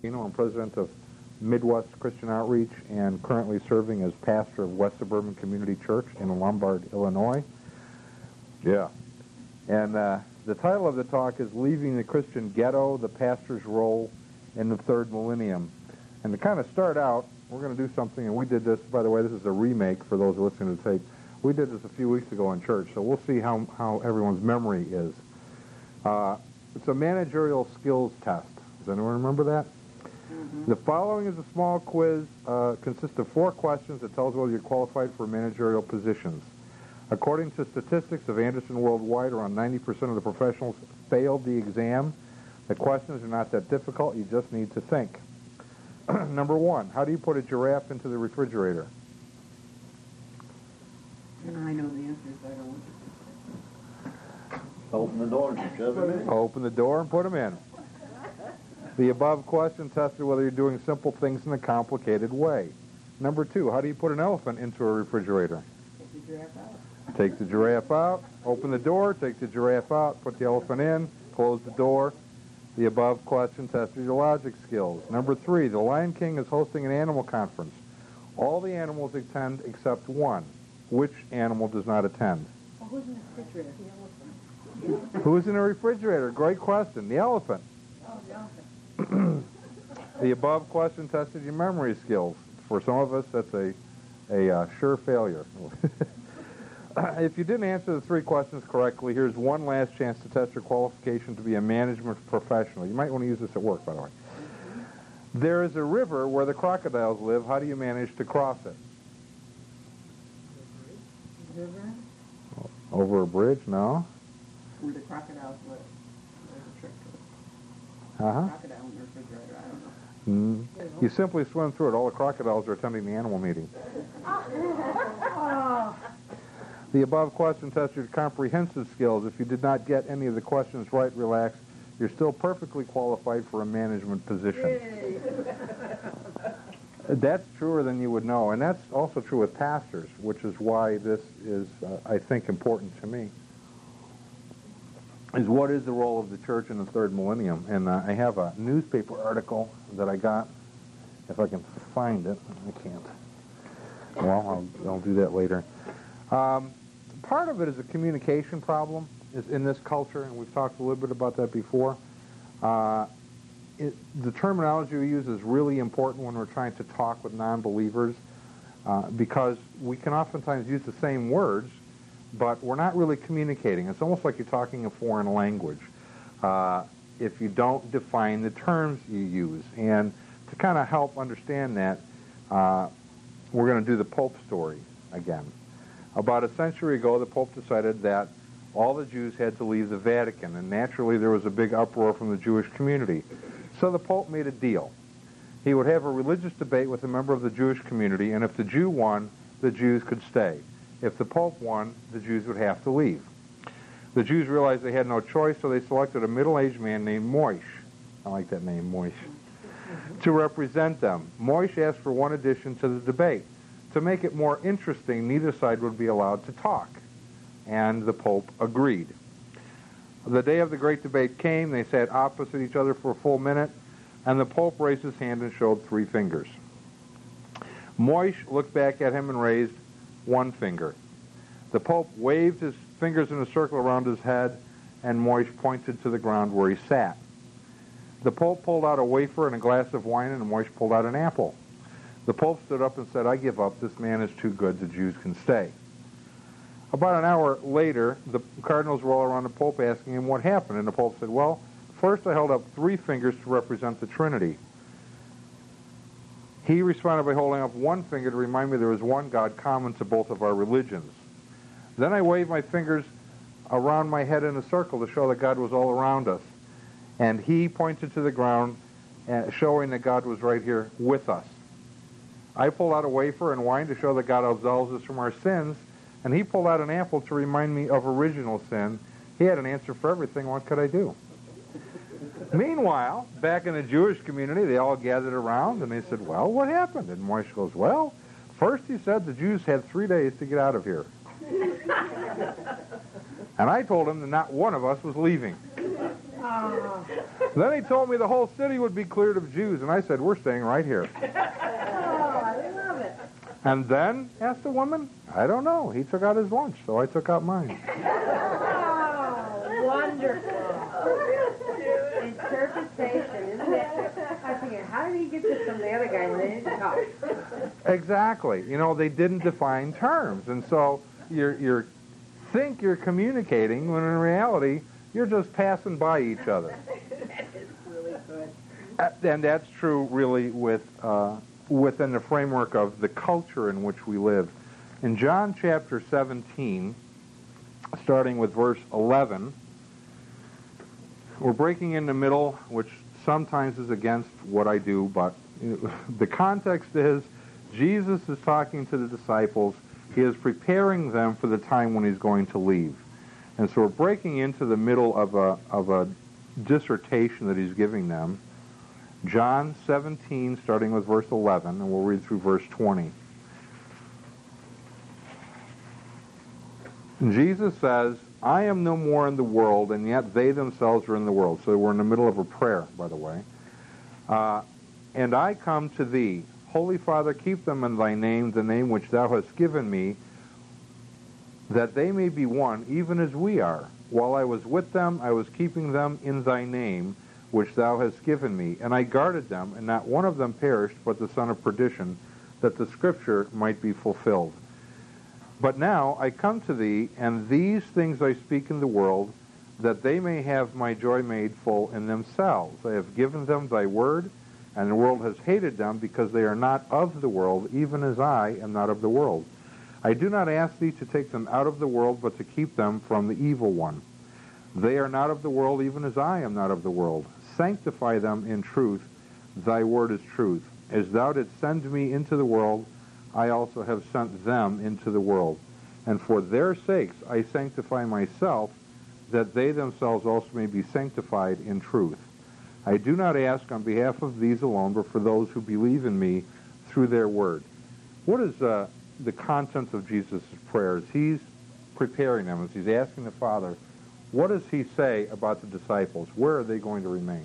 I'm president of Midwest Christian Outreach and currently serving as pastor of West Suburban Community Church in Lombard, Illinois. Yeah. And the title of the talk is Leaving the Christian Ghetto, the Pastor's Role in the Third Millennium. And to kind of start out, we're going to do something, and we did this, by the way, this is a remake for those listening to the tape. We did this a few weeks ago in church, so we'll see how everyone's memory is. It's a managerial skills test. Does anyone remember that? Mm-hmm. The following is a small quiz, consists of 4 questions that tells whether you're qualified for managerial positions. According to statistics of Anderson Worldwide, around 90% of the professionals failed the exam. The questions are not that difficult, you just need to think. Number 1, how do you put a giraffe into the refrigerator? And I know the answers, I don't want to. Open the door and shove it in. Open the door and put them in. The above question tested whether you're doing simple things in a complicated way. Number 2, how do you put an elephant into a refrigerator? Take the giraffe out. Take the giraffe out, open the door, take the giraffe out, put the elephant in, close the door. The above question tested your logic skills. Number 3, the Lion King is hosting an animal conference. All the animals attend except one. Which animal does not attend? Well, who's in the refrigerator? The elephant. Who's in a refrigerator? Great question. The elephant. Oh, the elephant. The above question tested your memory skills. For some of us, that's a sure failure. If you didn't answer the 3 questions correctly, here's one last chance to test your qualification to be a management professional. You might want to use this at work, by the way. There is a river where the crocodiles live. How do you manage to cross it? River? Over a bridge? No. Where the crocodiles live. There's a trick to it. Uh-huh. Crocodile in the refrigerator, I don't know. You simply swim through it. All the crocodiles are attending the animal meeting. Oh. The above question tested your comprehensive skills. If you did not get any of the questions right, relax. You're still perfectly qualified for a management position. That's truer than you would know, and that's also true with pastors, which is why this is, I think, important to me, is what is the role of the church in the third millennium. And I have a newspaper article that I got, if I can find it. I can't. Well, I'll do that later. Part of it is a communication problem is in this culture, and we've talked a little bit about that before. The terminology we use is really important when we're trying to talk with non-believers because we can oftentimes use the same words, but we're not really communicating. It's almost like you're talking a foreign language if you don't define the terms you use. And to kind of help understand that, we're going to do the Pope story again. About a century ago, the Pope decided that all the Jews had to leave the Vatican, and naturally there was a big uproar from the Jewish community. So the Pope made a deal. He would have a religious debate with a member of the Jewish community, and if the Jew won, the Jews could stay. If the Pope won, the Jews would have to leave. The Jews realized they had no choice, so they selected a middle-aged man named Moish. I like that name, Moish. To represent them. Moish asked for one addition to the debate. To make it more interesting, neither side would be allowed to talk. And the Pope agreed. The day of the great debate came. They sat opposite each other for a full minute, and the Pope raised his hand and showed 3 fingers. Moish looked back at him and raised 1 finger. The Pope waved his fingers in a circle around his head, and Moish pointed to the ground where he sat. The Pope pulled out a wafer and a glass of wine, and Moish pulled out an apple. The Pope stood up and said, "I give up. This man is too good. The Jews can stay." About an hour later, the cardinals were all around the Pope asking him what happened, and the Pope said, "Well, first I held up 3 fingers to represent the Trinity." He responded by holding up 1 finger to remind me there was one God common to both of our religions. Then I waved my fingers around my head in a circle to show that God was all around us. And he pointed to the ground, showing that God was right here with us. I pulled out a wafer and wine to show that God absolves us from our sins, and he pulled out an apple to remind me of original sin. He had an answer for everything. What could I do? Meanwhile, back in the Jewish community, they all gathered around, and they said, "Well, what happened?" And Moish goes, "Well, first he said the Jews had 3 days to get out of here. And I told him that not one of us was leaving." Oh. Then he told me the whole city would be cleared of Jews, and I said, we're staying right here. Oh, I love it. And then, asked the woman, I don't know. He took out his lunch, so I took out mine. Oh, wonderful. Interpretation, isn't it? I figured, how did he get this from the other guy when they didn't talk? Exactly. You know, they didn't define terms. And so you think you're communicating when in reality you're just passing by each other. That is really good. And that's true really within the framework of the culture in which we live. In John chapter 17, starting with verse 11, we're breaking in the middle, which sometimes is against what I do, but the context is Jesus is talking to the disciples. He is preparing them for the time when he's going to leave. And so we're breaking into the middle of a dissertation that he's giving them. John 17, starting with verse 11, and we'll read through verse 20. And Jesus says, I am no more in the world, and yet they themselves are in the world. So we're in the middle of a prayer, by the way. And I come to thee. Holy Father, keep them in thy name, the name which thou hast given me, that they may be one, even as we are. While I was with them, I was keeping them in thy name, which thou hast given me. And I guarded them, and not one of them perished, but the son of perdition, that the scripture might be fulfilled. But now I come to thee, and these things I speak in the world, that they may have my joy made full in themselves. I have given them thy word, and the world has hated them, because they are not of the world, even as I am not of the world. I do not ask thee to take them out of the world, but to keep them from the evil one. They are not of the world, even as I am not of the world. Sanctify them in truth. Thy word is truth. As thou didst send me into the world, I also have sent them into the world. And for their sakes I sanctify myself, that they themselves also may be sanctified in truth. I do not ask on behalf of these alone, but for those who believe in me through their word. What is the content of Jesus' prayers? He's preparing them as he's asking the Father, what does he say about the disciples? Where are they going to remain?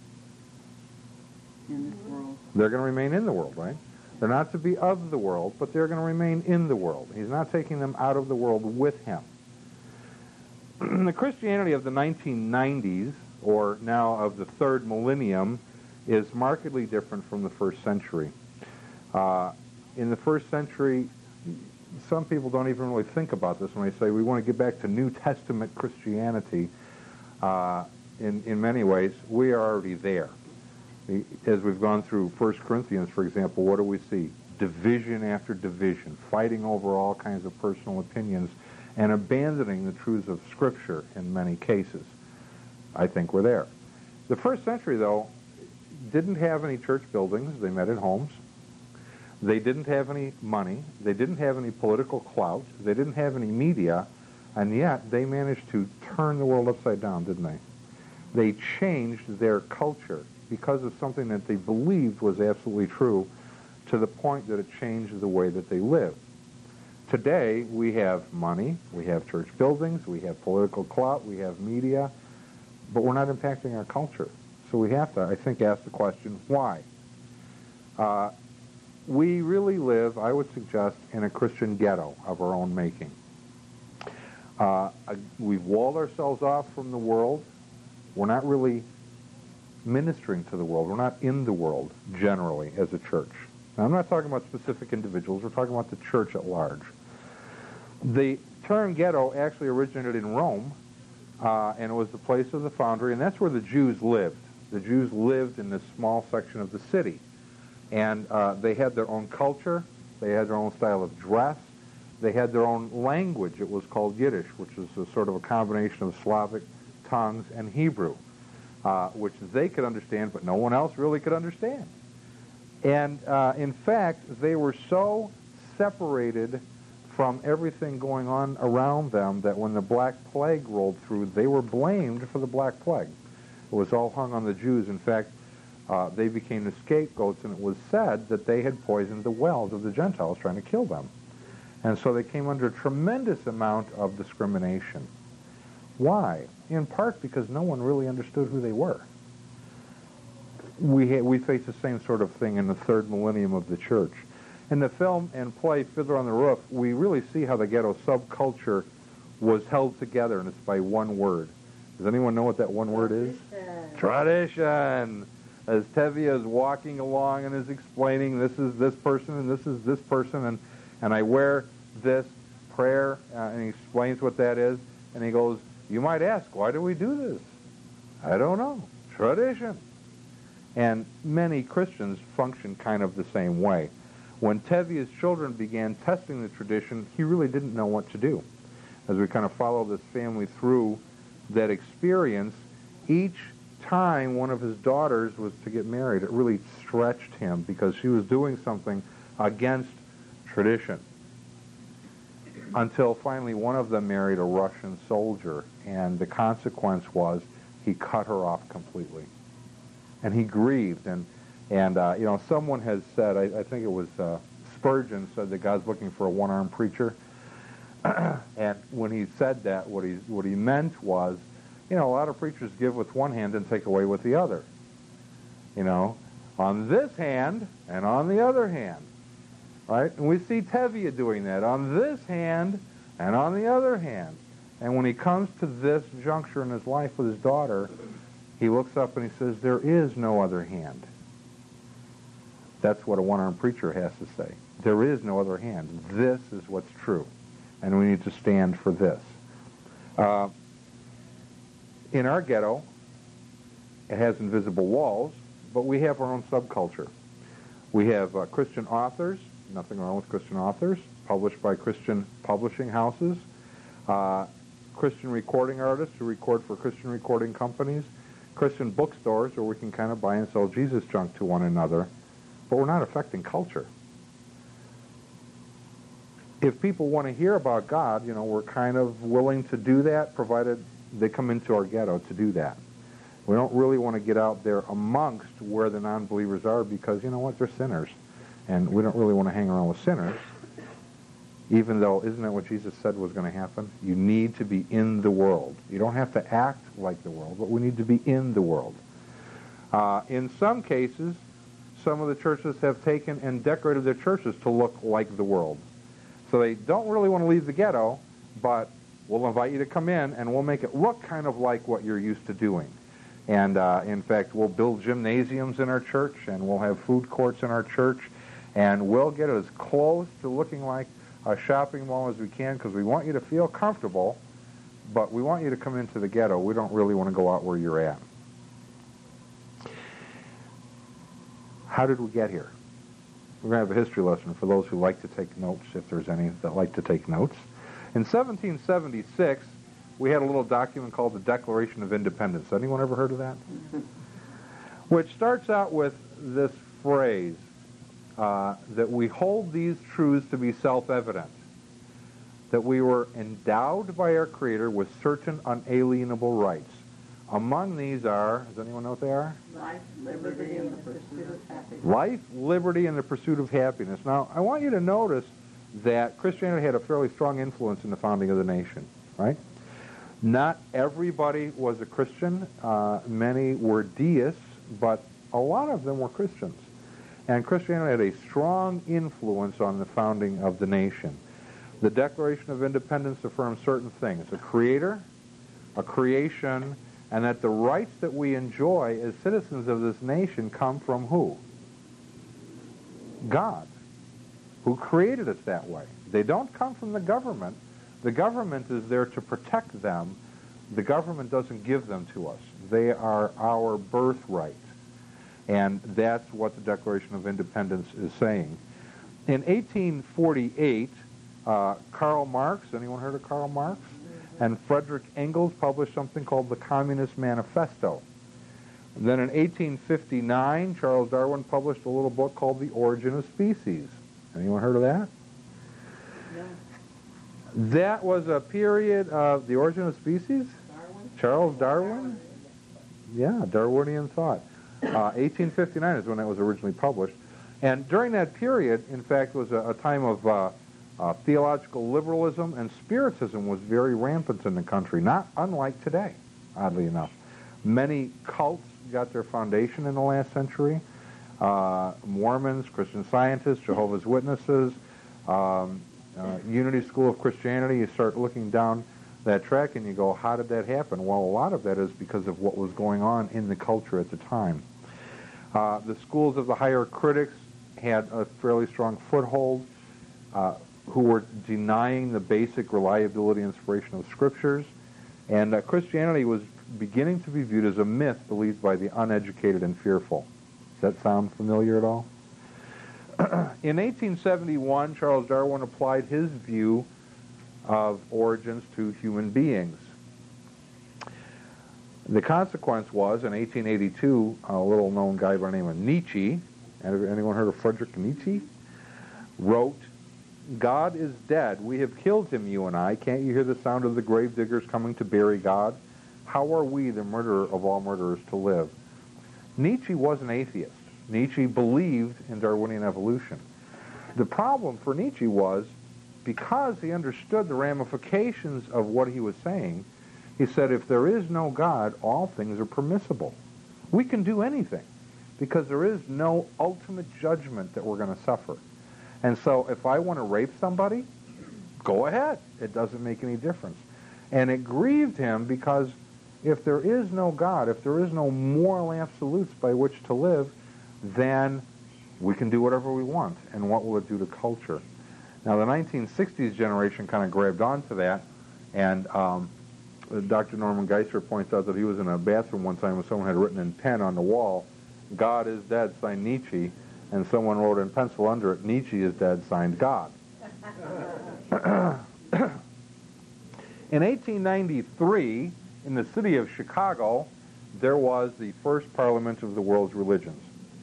In this world. They're going to remain in the world, right? They're not to be of the world, but they're going to remain in the world. He's not taking them out of the world with him. The Christianity of the 1990s, or now of the third millennium, is markedly different from the first century. In the first century, some people don't even really think about this when they say we want to get back to New Testament Christianity. In many ways, we are already there. As we've gone through 1 Corinthians, for example, what do we see? Division after division, fighting over all kinds of personal opinions, and abandoning the truths of Scripture in many cases. I think we're there. The first century, though, didn't have any church buildings. They met in homes. They didn't have any money. They didn't have any political clout. They didn't have any media. And yet, they managed to turn the world upside down, didn't they? They changed their culture because of something that they believed was absolutely true, to the point that it changed the way that they lived. Today, we have money, we have church buildings, we have political clout, we have media, but we're not impacting our culture. So we have to, I think, ask the question, why? We really live, I would suggest, in a Christian ghetto of our own making. We've walled ourselves off from the world. We're not really ministering to the world. We're not in the world, generally, as a church. Now, I'm not talking about specific individuals. We're talking about the church at large. The term ghetto actually originated in Rome, and it was the place of the foundry, and that's where the Jews lived. The Jews lived in this small section of the city. And they had their own culture. They had their own style of dress. They had their own language. It was called Yiddish, which is a sort of a combination of Slavic tongues and Hebrew, which they could understand, but no one else really could understand. And in fact, they were so separated from everything going on around them that when the Black Plague rolled through, they were blamed for the Black Plague. It was all hung on the Jews. In fact, they became the scapegoats, and it was said that they had poisoned the wells of the Gentiles trying to kill them. And so they came under a tremendous amount of discrimination. Why? In part because no one really understood who they were. We face the same sort of thing in the third millennium of the church. In the film and play Fiddler on the Roof, we really see how the ghetto subculture was held together, and it's by one word. Does anyone know what that one word is? Tradition. As Tevye is walking along and is explaining, this is this person and this is this person, and I wear this prayer, and he explains what that is, and he goes, you might ask, why do we do this? I don't know. Tradition. And many Christians function kind of the same way. When Tevye's children began testing the tradition, he really didn't know what to do. As we kind of follow this family through that experience, each time one of his daughters was to get married, it really stretched him because she was doing something against tradition. Until finally one of them married a Russian soldier, and the consequence was he cut her off completely. And he grieved, and someone has said, I think it was Spurgeon said that God's looking for a one-armed preacher. And when he said that, what he meant was, a lot of preachers give with one hand and take away with the other. On this hand and on the other hand, right? And we see Tevye doing that, on this hand and on the other hand. And when he comes to this juncture in his life with his daughter, he looks up and he says, there is no other hand. That's what a one-armed preacher has to say. There is no other hand. This is what's true. And we need to stand for this. In our ghetto, it has invisible walls, but we have our own subculture. We have Christian authors, nothing wrong with Christian authors, published by Christian publishing houses, Christian recording artists who record for Christian recording companies, Christian bookstores where we can kind of buy and sell Jesus junk to one another, but we're not affecting culture. If people want to hear about God, we're kind of willing to do that, provided they come into our ghetto to do that. We don't really want to get out there amongst where the non-believers are because, they're sinners. And we don't really want to hang around with sinners, even though, isn't that what Jesus said was going to happen? You need to be in the world. You don't have to act like the world, but we need to be in the world. In some cases, some of the churches have taken and decorated their churches to look like the world. So they don't really want to leave the ghetto, but we'll invite you to come in and we'll make it look kind of like what you're used to doing. And in fact, we'll build gymnasiums in our church, and we'll have food courts in our church, and we'll get as close to looking like a shopping mall as we can because we want you to feel comfortable, but we want you to come into the ghetto. We don't really want to go out where you're at. How did we get here? We're going to have a history lesson for those who like to take notes, if there's any that like to take notes. In 1776, we had a little document called the Declaration of Independence. Anyone ever heard of that? Which starts out with this phrase, that we hold these truths to be self-evident, that we were endowed by our Creator with certain unalienable rights. Among these are, does anyone know what they are? Life, liberty, and the pursuit of happiness. Life, liberty, and the pursuit of happiness. Now, I want you to notice that Christianity had a fairly strong influence in the founding of the nation, right? Not everybody was a Christian. Many were deists, but a lot of them were Christians. And Christianity had a strong influence on the founding of the nation. The Declaration of Independence affirms certain things: a creator, a creation, and that the rights that we enjoy as citizens of this nation come from who? God, who created us that way. They don't come from the government. The government is there to protect them. The government doesn't give them to us. They are our birthright. And that's what the Declaration of Independence is saying. In 1848, Karl Marx, anyone heard of Karl Marx? And Frederick Engels published something called the Communist Manifesto. And then in 1859, Charles Darwin published a little book called The Origin of Species. Anyone heard of that? No. That was a period of The Origin of Species? Darwin? Charles Darwin? Yeah, Darwinian thought. 1859 is when that was originally published. And during that period, in fact, was a time of Theological liberalism and spiritism was very rampant in the country, not unlike today, oddly enough. Many cults got their foundation in the last century. Mormons, Christian Scientists, Jehovah's Witnesses, Unity School of Christianity. You start looking down that track and you go, how did that happen? Well, a lot of that is because of what was going on in the culture at the time. The schools of the higher critics had a fairly strong foothold, who were denying the basic reliability and inspiration of scriptures, and Christianity was beginning to be viewed as a myth believed by the uneducated and fearful. Does that sound familiar at all? In 1871, Charles Darwin applied his view of origins to human beings. The consequence was, in 1882, a little-known guy by the name of Nietzsche, anyone heard of Friedrich Nietzsche, wrote, "God is dead. We have killed him, you and I. Can't you hear the sound of the grave diggers coming to bury God? How are we, the murderer of all murderers, to live?" Nietzsche was an atheist. Nietzsche believed in Darwinian evolution. The problem for Nietzsche was, because he understood the ramifications of what he was saying, he said, if there is no God, all things are permissible. We can do anything, because there is no ultimate judgment that we're going to suffer. And so if I want to rape somebody, go ahead. It doesn't make any difference. And it grieved him because if there is no God, if there is no moral absolutes by which to live, then we can do whatever we want. And what will it do to culture? Now, the 1960s generation kind of grabbed onto that, and Dr. Norman Geisler points out that he was in a bathroom one time when someone had written in pen on the wall, "God is dead, signed Nietzsche," and someone wrote in pencil under it, "Nietzsche is dead, signed God." In 1893, in the city of Chicago, there was the first Parliament of the World's Religions.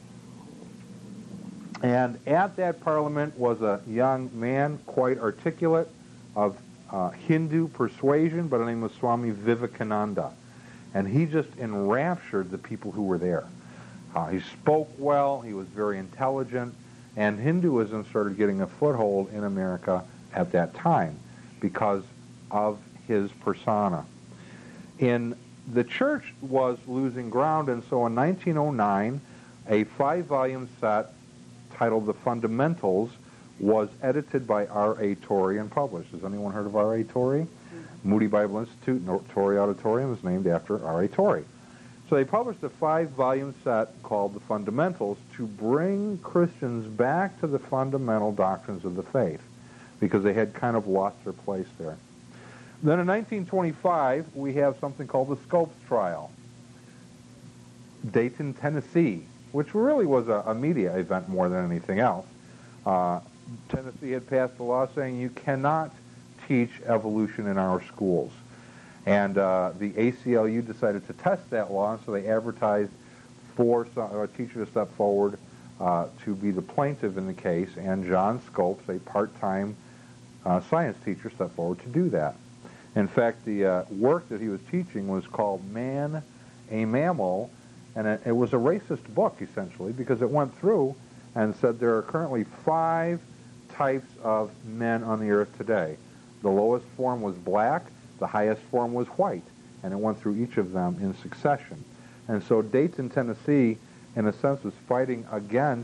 And at that parliament was a young man, quite articulate, of Hindu persuasion, by the name of Swami Vivekananda. And he just enraptured the people who were there. He spoke well, he was very intelligent, and Hinduism started getting a foothold in America at that time because of his persona. The church was losing ground, and so in 1909, a 5-volume set titled The Fundamentals was edited by R.A. Torrey and published. Has anyone heard of R.A. Torrey? Moody Bible Institute, Torrey Auditorium is named after R.A. Torrey. So they published a 5-volume set called The Fundamentals to bring Christians back to the fundamental doctrines of the faith, because they had kind of lost their place there. Then in 1925, we have something called the Scopes Trial. Dayton, Tennessee, which really was a media event more than anything else. Tennessee had passed a law saying you cannot teach evolution in our schools. And the ACLU decided to test that law, and so they advertised for a teacher to step forward to be the plaintiff in the case, and John Scopes, a part-time science teacher, stepped forward to do that. In fact, the work that he was teaching was called Man, a Mammal, and it was a racist book, essentially, because it went through and said there are currently 5 types of men on the earth today. The lowest form was black, the highest form was white, and it went through each of them in succession. And so Dayton, Tennessee, in a sense, was fighting against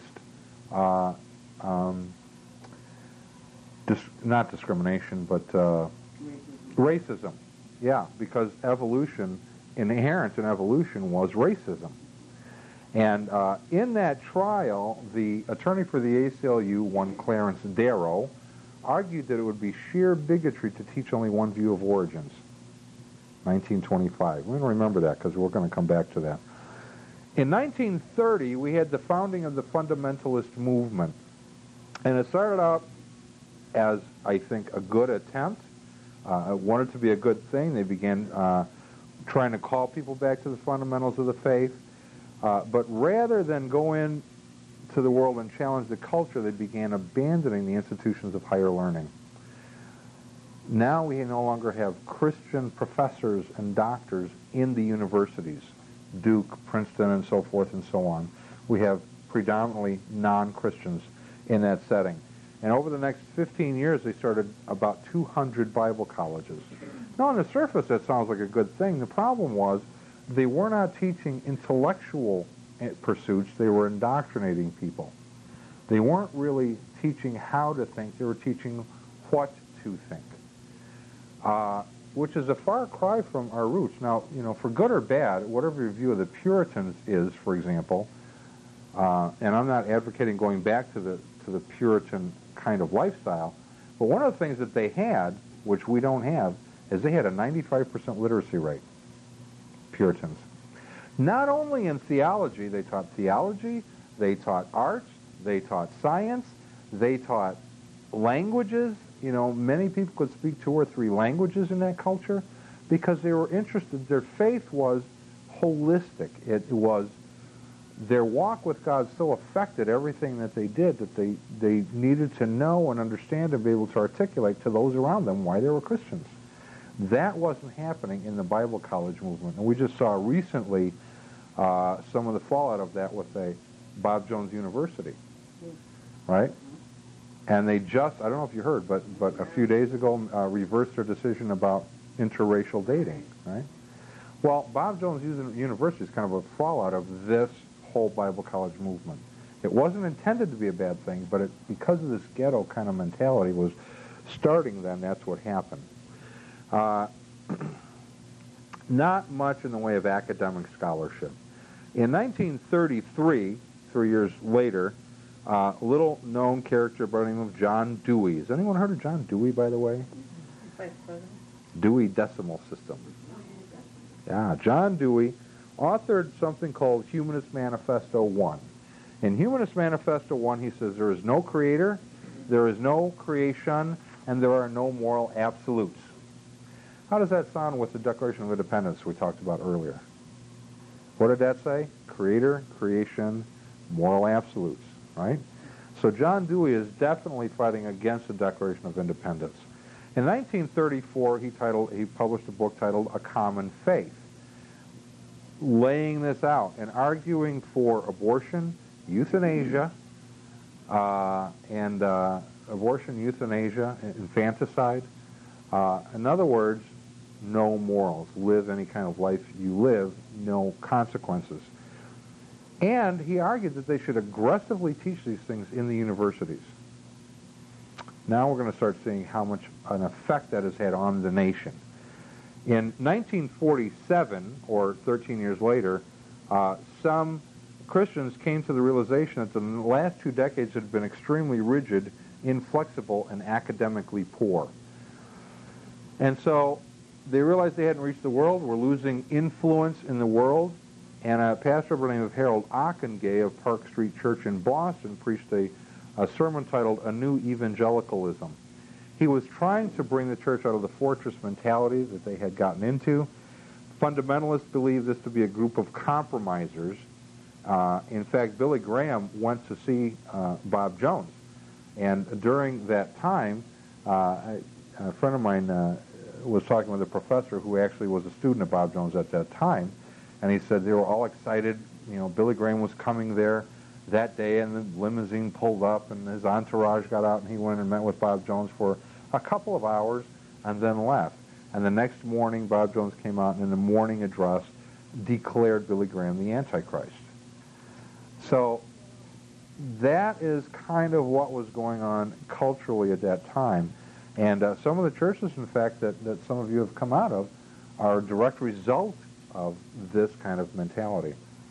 not discrimination, but racism. Yeah, because evolution, inherent in evolution, was racism. And in that trial, the attorney for the ACLU, one Clarence Darrow, argued that it would be sheer bigotry to teach only one view of origins. 1925. We're going to remember that because we're going to come back to that. In 1930, we had the founding of the fundamentalist movement. And it started out as, I think, a good attempt. It wanted to be a good thing. They began trying to call people back to the fundamentals of the faith. But rather than go into the world and challenge the culture, they began abandoning the institutions of higher learning. Now we no longer have Christian professors and doctors in the universities, Duke, Princeton, and so forth and so on. We have predominantly non-Christians in that setting. And over the next 15 years, they started about 200 Bible colleges. Now, on the surface, that sounds like a good thing. The problem was they were not teaching intellectual pursuits. They were indoctrinating people. They weren't really teaching how to think. They were teaching what to think, which is a far cry from our roots. Now, for good or bad, whatever your view of the Puritans is, for example, and I'm not advocating going back to the Puritan kind of lifestyle, but one of the things that they had, which we don't have, is they had a 95% literacy rate, Puritans. Not only in theology, they taught arts, they taught science, they taught languages. Many people could speak 2 or 3 languages in that culture because they were interested. Their faith was holistic. It was their walk with God so affected everything that they did that they needed to know and understand and be able to articulate to those around them why they were Christians. That wasn't happening in the Bible college movement. And we just saw recently some of the fallout of that with Bob Jones University, right? And they just, I don't know if you heard, but a few days ago reversed their decision about interracial dating, right? Well, Bob Jones University is kind of a fallout of this whole Bible college movement. It wasn't intended to be a bad thing, but because of this ghetto kind of mentality was starting then, that's what happened. Not much in the way of academic scholarship. In 1933, 3 years later, a little-known character by the name of John Dewey. Has anyone heard of John Dewey, by the way? Vice President. Dewey Decimal System. Yeah, John Dewey authored something called Humanist Manifesto 1. In Humanist Manifesto 1, he says there is no creator, there is no creation, and there are no moral absolutes. How does that sound with the Declaration of Independence we talked about earlier? What did that say? Creator, creation, moral absolutes, right? So John Dewey is definitely fighting against the Declaration of Independence. In 1934, he published a book titled A Common Faith, laying this out and arguing for abortion, euthanasia, abortion, euthanasia, infanticide. In other words, no morals. Live any kind of life you live, no consequences. And he argued that they should aggressively teach these things in the universities. Now we're going to start seeing how much an effect that has had on the nation. In 1947, or 13 years later, some Christians came to the realization that the last 2 decades had been extremely rigid, inflexible, and academically poor. And so they realized they hadn't reached the world, were losing influence in the world, and a pastor by the name of Harold Ockenga of Park Street Church in Boston preached a sermon titled A New Evangelicalism. He was trying to bring the church out of the fortress mentality that they had gotten into. Fundamentalists believe this to be a group of compromisers. In fact, Billy Graham went to see Bob Jones. And during that time, a friend of mine was talking with a professor who actually was a student of Bob Jones at that time, and he said they were all excited. Billy Graham was coming there that day, and the limousine pulled up, and his entourage got out, and he went and met with Bob Jones for a couple of hours and then left. And the next morning, Bob Jones came out and in the morning address declared Billy Graham the Antichrist. So that is kind of what was going on culturally at that time. And some of the churches, in fact, that some of you have come out of are a direct result of this kind of mentality.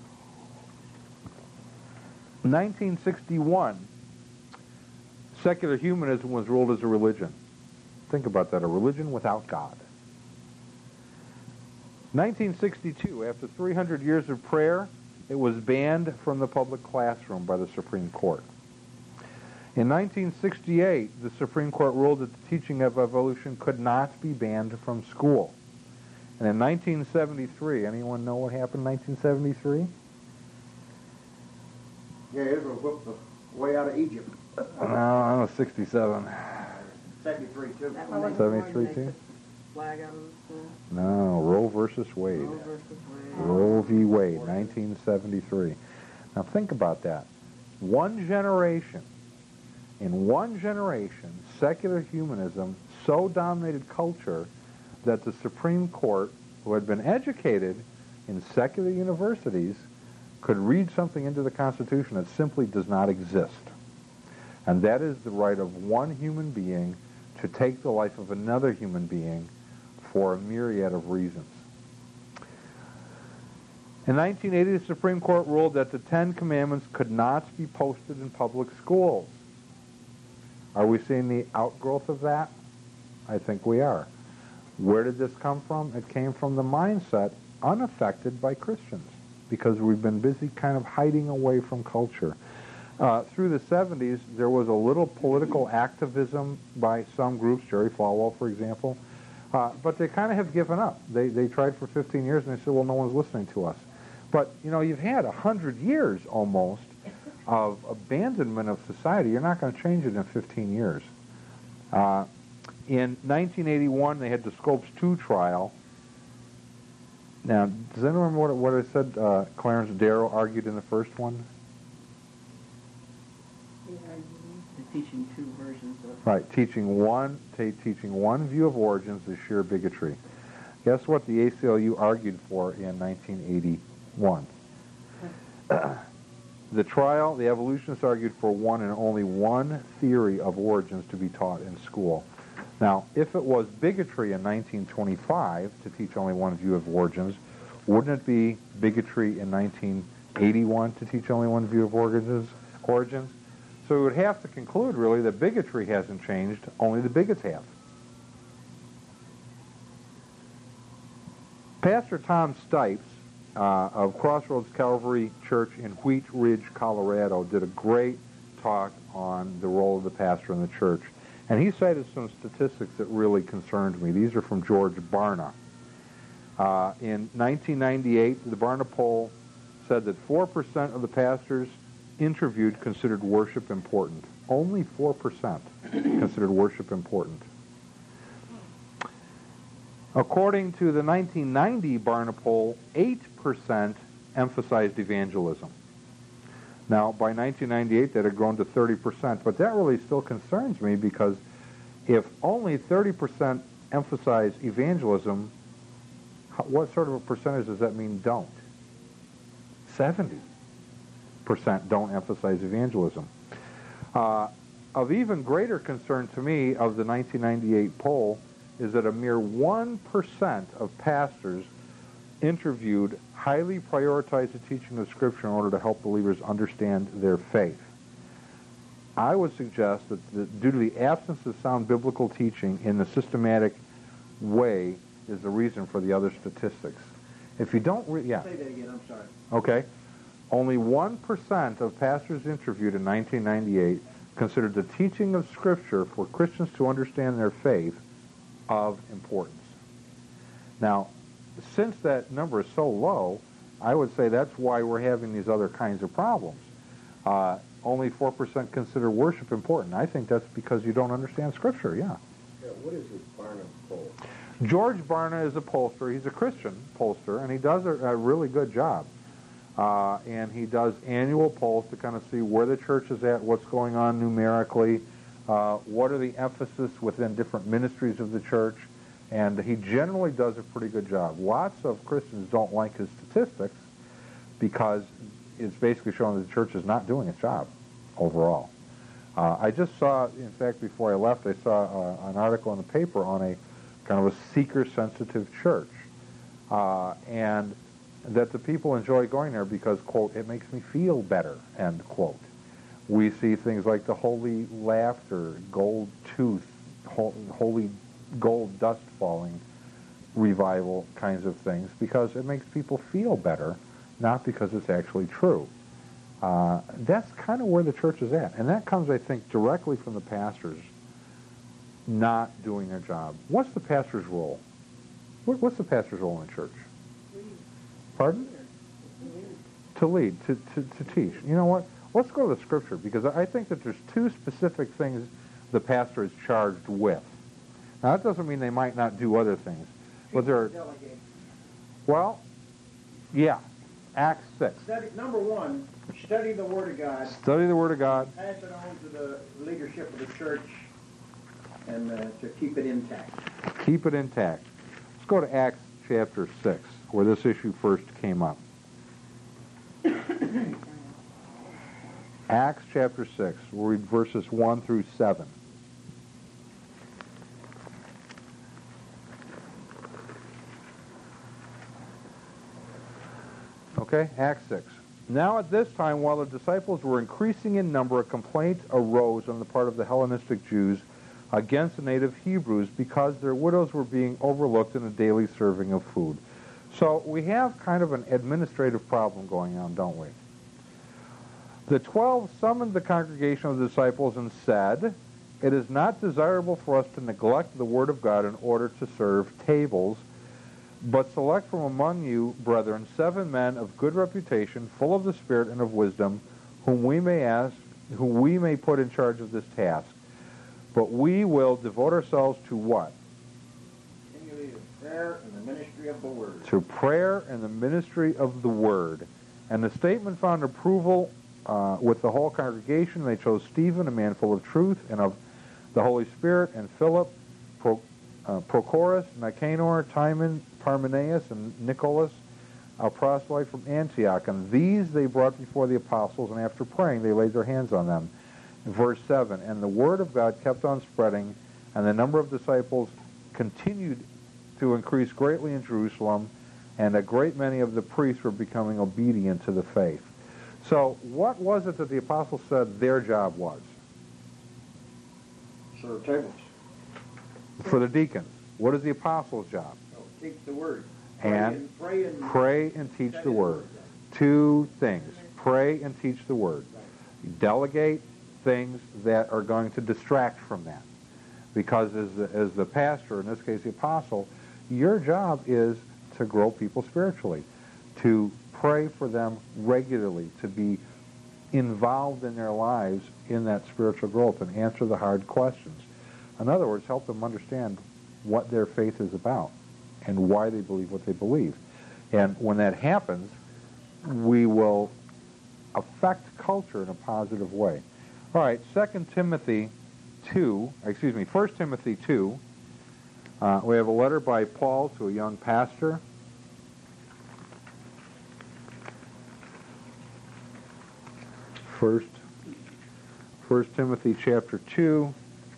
1961, secular humanism was ruled as a religion. Think about that, a religion without God. 1962, after 300 years of prayer, it was banned from the public classroom by the Supreme Court. In 1968, the Supreme Court ruled that the teaching of evolution could not be banned from school. And in 1973, anyone know what happened in 1973? Yeah, Israel whipped the way out of Egypt. No, I was 67. 73 too. That one was 73 when they too? took flag out of the school. No, Roe versus Wade. Roe versus Wade. Roe v. Wade, 1973. Now think about that. One generation In one generation, secular humanism so dominated culture that the Supreme Court, who had been educated in secular universities, could read something into the Constitution that simply does not exist. And that is the right of one human being to take the life of another human being for a myriad of reasons. In 1980, the Supreme Court ruled that the Ten Commandments could not be posted in public schools. Are we seeing the outgrowth of that? I think we are. Where did this come from? It came from the mindset unaffected by Christians, because we've been busy kind of hiding away from culture. Through the 70s, there was a little political activism by some groups, Jerry Falwell, for example, but they kind of have given up. They tried for 15 years, and they said, well, no one's listening to us. But, you know, you've had 100 years almost of abandonment of society. You're not going to change it in 15 years. In 1981, they had the Scopes II trial. Now, does anyone remember what I said Clarence Darrow argued in the first one? The teaching two versions of... Right, teaching one view of origins is sheer bigotry. Guess what the ACLU argued for in 1981? The trial, the evolutionists argued for one and only one theory of origins to be taught in school. Now, if it was bigotry in 1925 to teach only one view of origins, wouldn't it be bigotry in 1981 to teach only one view of origins? So we would have to conclude, really, that bigotry hasn't changed, only the bigots have. Pastor Tom Stipes of Crossroads Calvary Church in Wheat Ridge, Colorado, did a great talk on the role of the pastor in the church. And he cited some statistics that really concerned me. These are from George Barna. In 1998, the Barna poll said that 4% of the pastors interviewed considered worship important. Only 4% considered worship important. According to the 1990 Barna poll, 8% emphasized evangelism. Now, by 1998, that had grown to 30%, but that really still concerns me, because if only 30% emphasize evangelism, what sort of a percentage does that mean don't? 70% don't emphasize evangelism. Of even greater concern to me of the 1998 poll is that a mere 1% of pastors interviewed highly prioritized the teaching of Scripture in order to help believers understand their faith. I would suggest that due to the absence of sound biblical teaching in the systematic way is the reason for the other statistics. If you don't... Say that again, I'm sorry. Okay. Only 1% of pastors interviewed in 1998 considered the teaching of Scripture for Christians to understand their faith of importance. Now, since that number is so low, I would say that's why we're having these other kinds of problems. Only 4% consider worship important. I think that's because you don't understand Scripture, yeah. What is this Barna poll? George Barna is a pollster. He's a Christian pollster, and he does a really good job. And he does annual polls to kind of see where the church is at, what's going on numerically, what are the emphasis within different ministries of the church, and he generally does a pretty good job. Lots of Christians don't like his statistics because it's basically showing that the church is not doing its job overall. I just saw, in fact, before I left, I saw an article in the paper on a kind of a seeker-sensitive church, and that the people enjoy going there because, quote, it makes me feel better, end quote. We see things like the Holy Laughter, Gold Tooth, Holy Gold Dust Falling revival kinds of things because it makes people feel better, not because it's actually true. That's kind of where the church is at. And that comes, I think, directly from the pastors not doing their job. What's the pastor's role? What's the pastor's role in the church? Pardon? To lead, to teach. You know what? Let's go to the Scripture, because I think that there's two specific things the pastor is charged with. Now, that doesn't mean they might not do other things. But there are... Well, yeah. Acts 6. Number one, study the Word of God. Study the Word of God. Pass it on to the leadership of the church and to keep it intact. Keep it intact. Let's go to Acts chapter 6, where this issue first came up. Acts chapter 6, we'll read verses 1 through 7. Okay, Acts 6. Now at this time, while the disciples were increasing in number, a complaint arose on the part of the Hellenistic Jews against the native Hebrews because their widows were being overlooked in the daily serving of food. So we have kind of an administrative problem going on, don't we? The 12 summoned the congregation of the disciples and said, "It is not desirable for us to neglect the word of God in order to serve tables, but select from among you, brethren, 7 men of good reputation, full of the Spirit and of wisdom, whom we may put in charge of this task. But we will devote ourselves to what? Continually to prayer and the ministry of the Word." To prayer and the ministry of the Word. And the statement found approval with the whole congregation. They chose Stephen, a man full of truth and of the Holy Spirit, and Philip, Prochorus, Nicanor, Timon, Parmenas, and Nicholas, a proselyte from Antioch. And these they brought before the apostles, and after praying they laid their hands on them. Verse 7, and the word of God kept on spreading, and the number of disciples continued to increase greatly in Jerusalem, and a great many of the priests were becoming obedient to the faith. So what was it that the apostles said their job was? Serve tables. For the deacons. What is the apostles' job? Oh, teach the Word. And pray and teach study the Word. 2 things. Pray and teach the Word. Delegate things that are going to distract from that. Because as the pastor, in this case the apostle, your job is to grow people spiritually, to pray for them regularly, to be involved in their lives in that spiritual growth and answer the hard questions. In other words, help them understand what their faith is about and why they believe what they believe. And when that happens, we will affect culture in a positive way. All right, 1 Timothy 2, we have a letter by Paul to a young pastor. First Timothy chapter 2.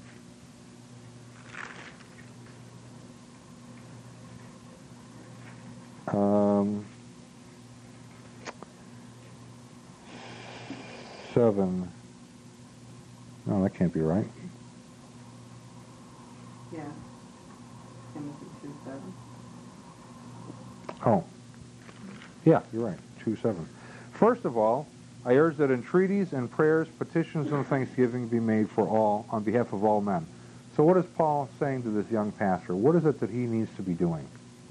Seven. No, that can't be right. Yeah. Timothy 2:7. Oh. Yeah, you're right. 2:7. First of all, I urge that entreaties and prayers, petitions, and thanksgiving be made for all, on behalf of all men. So what is Paul saying to this young pastor? What is it that he needs to be doing?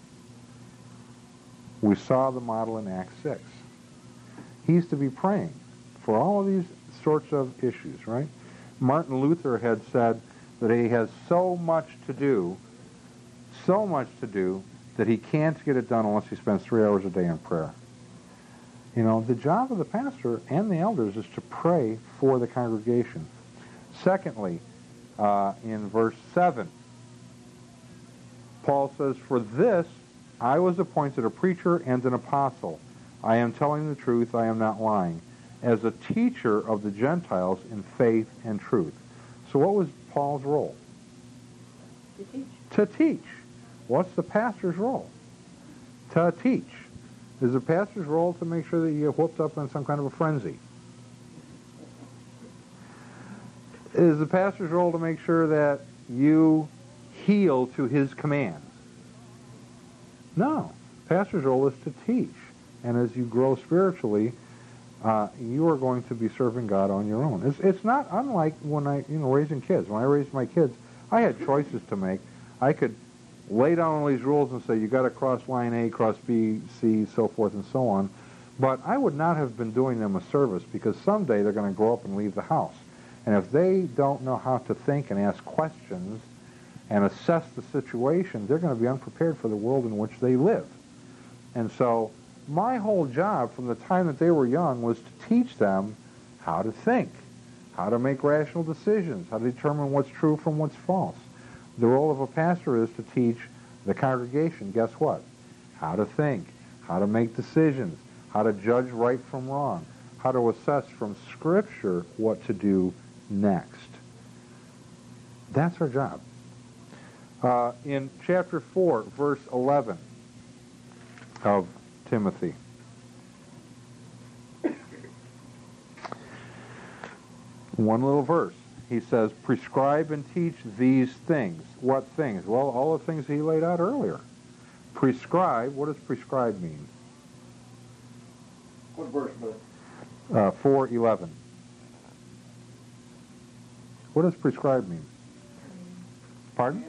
We saw the model in Acts 6. He's to be praying for all of these sorts of issues, right? Martin Luther had said that he has so much to do that he can't get it done unless he spends 3 hours a day in prayer. You know, the job of the pastor and the elders is to pray for the congregation. Secondly, in verse 7, Paul says, "For this I was appointed a preacher and an apostle. I am telling the truth, I am not lying, as a teacher of the Gentiles in faith and truth." So what was Paul's role? To teach. To teach. What's the pastor's role? To teach. Is the pastor's role to make sure that you get whooped up in some kind of a frenzy? Is the pastor's role to make sure that you heal to his commands? No. Pastor's role is to teach. And as you grow spiritually, you are going to be serving God on your own. It's not unlike when raising kids. When I raised my kids, I had choices to make. I could lay down all these rules and say, you got to cross line A, cross B, C, so forth and so on. But I would not have been doing them a service, because someday they're going to grow up and leave the house. And if they don't know how to think and ask questions and assess the situation, they're going to be unprepared for the world in which they live. And so my whole job from the time that they were young was to teach them how to think, how to make rational decisions, how to determine what's true from what's false. The role of a pastor is to teach the congregation, guess what? How to think, how to make decisions, how to judge right from wrong, how to assess from Scripture what to do next. That's our job. In chapter 4, verse 11 of Timothy. One little verse. He says, prescribe and teach these things. What things? Well, all the things he laid out earlier. Prescribe, what does prescribe mean? What verse, brother? 4:11. What does prescribe mean? Pardon?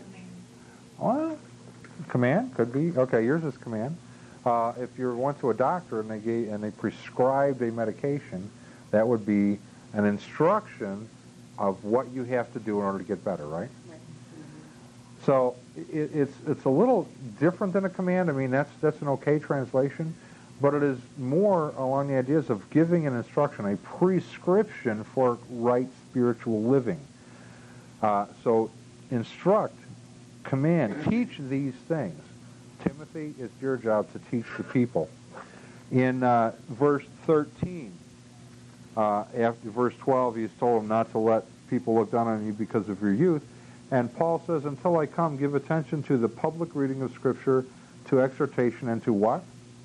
Well, command could be. Okay, yours is command. If you went to a doctor and they prescribed a medication, that would be an instruction of what you have to do in order to get better, right? So it's a little different than a command. I mean, that's an okay translation, but it is more along the ideas of giving an instruction, a prescription for right spiritual living. So instruct, command, teach these things. Timothy, it's your job to teach the people. In verse 13, after verse 12, he's told them not to let people look down on you because of your youth. And Paul says, until I come, give attention to the public reading of Scripture, to exhortation, and to what?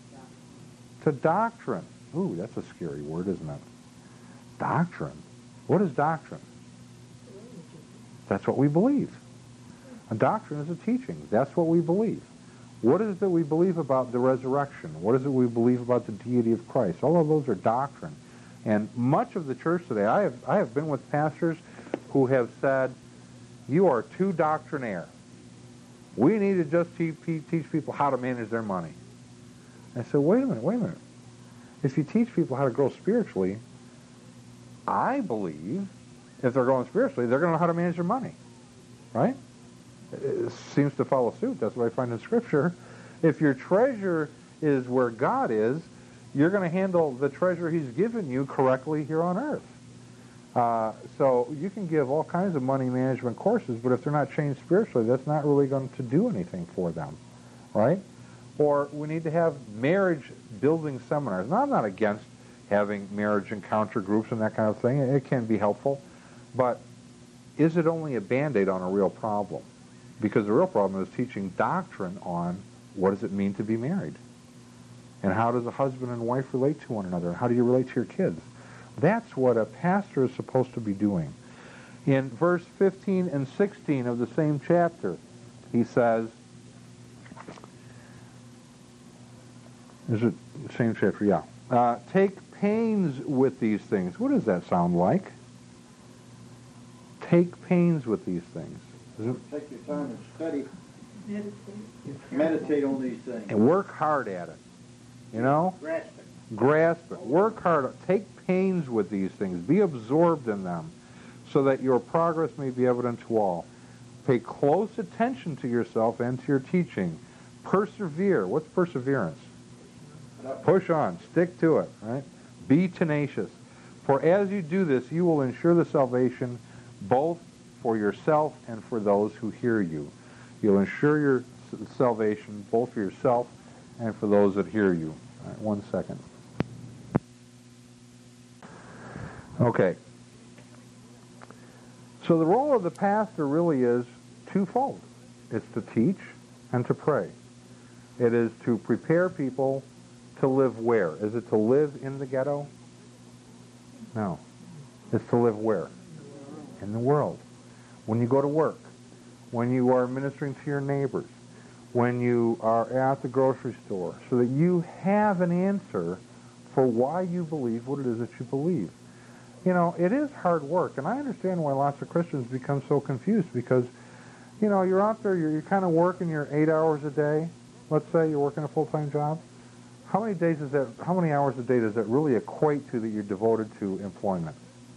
To doctrine. Ooh, that's a scary word, isn't it? Doctrine. What is doctrine? That's what we believe. A doctrine is a teaching. That's what we believe. What is it that we believe about the resurrection? What is it we believe about the deity of Christ? All of those are doctrine. And much of the church today, I have been with pastors who have said, you are too doctrinaire. We need to just teach people how to manage their money. I said, wait a minute. If you teach people how to grow spiritually, I believe if they're growing spiritually, they're going to know how to manage their money. Right? It seems to follow suit. That's what I find in Scripture. If your treasure is where God is, you're going to handle the treasure He's given you correctly here on earth. So you can give all kinds of money management courses, but if they're not changed spiritually, that's not really going to do anything for them, right? Or we need to have marriage building seminars. Now, I'm not against having marriage encounter groups and that kind of thing. It can be helpful, but is it only a Band-Aid on a real problem? Because the real problem is teaching doctrine on what does it mean to be married, and how does a husband and wife relate to one another, and how do you relate to your kids? That's what a pastor is supposed to be doing. In verse 15 and 16 of the same chapter, he says, is it the same chapter? Yeah. Take pains with these things. What does that sound like? Take pains with these things. Take your time and study. Meditate on these things. And work hard at it. You know? Grasp it. Work hard. Take pains with these things. Be absorbed in them so that your progress may be evident to all. Pay close attention to yourself and to your teaching. Persevere. What's perseverance? Push on. Stick to it. Right? Be tenacious. For as you do this, you will ensure the salvation both for yourself and for those who hear you. You'll ensure your salvation both for yourself and for those that hear you. All right, 1 second. Okay. So the role of the pastor really is twofold. It's to teach and to pray. It is to prepare people to live where? Is it to live in the ghetto? No. It's to live where? In the world. When you go to work, when you are ministering to your neighbors, when you are at the grocery store, so that you have an answer for why you believe what it is that you believe. You know, it is hard work, and I understand why lots of Christians become so confused because, you know, you're out there, you're kind of working your 8 hours a day. Let's say you're working a full-time job. How many hours a day does that really equate to that you're devoted to employment?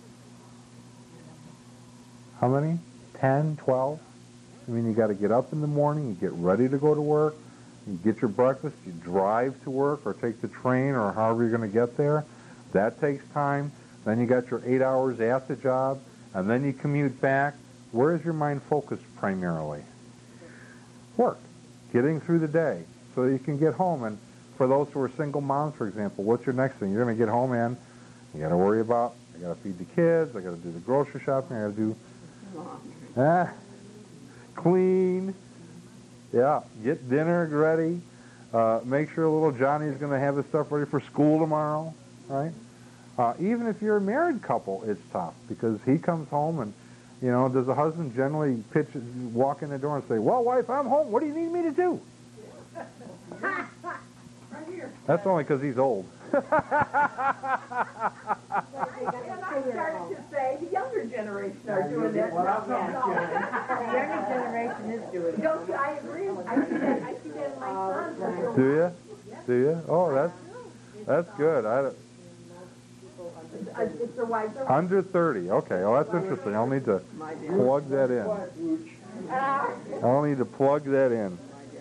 How many? 10, 12? I mean, you got to get up in the morning, you get ready to go to work, You get your breakfast, you drive to work or take the train or however you're going to get there. That takes time. Then you got your 8 hours at the job, and then you commute back. Where is your mind focused primarily? Work. Getting through the day so that you can get home. And for those who are single moms, for example, what's your next thing? You're going to get home and you got to worry about, I got to feed the kids, I got to do the grocery shopping, I got to do clean. Yeah, get dinner ready. Make sure little Johnny's going to have his stuff ready for school tomorrow, right? Even if you're a married couple, it's tough because he comes home and, you know, does the husband generally walk in the door and say, well, wife, I'm home. What do you need me to do? Right here. That's only because he's old. And I started to say the younger generation are doing this. Well, I'm not No. The younger generation is doing it. Don't you? I agree. I see that in my son. Do you? Do you? Oh, that's good. It's the wives. Under 30. Okay. Oh, that's interesting. I'll need to plug that in. I'll need to plug that in.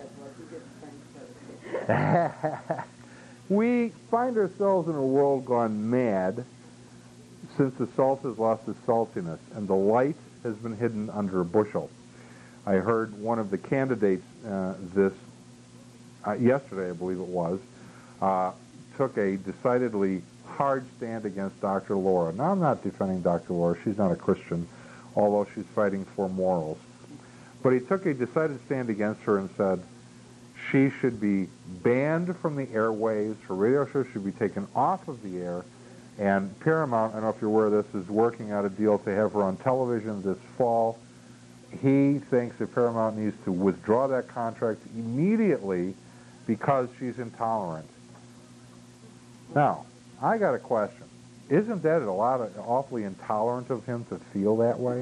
We find ourselves in a world gone mad since the salt has lost its saltiness and the light has been hidden under a bushel. I heard one of the candidates yesterday, I believe it was, took a decidedly hard stand against Dr. Laura. Now, I'm not defending Dr. Laura. She's not a Christian, although she's fighting for morals. But he took a decided stand against her and said she should be banned from the airwaves. Her radio show should be taken off of the air. And Paramount, I don't know if you're aware of this, is working out a deal to have her on television this fall. He thinks that Paramount needs to withdraw that contract immediately because she's intolerant. Now, I got a question. Isn't that awfully intolerant of him to feel that way?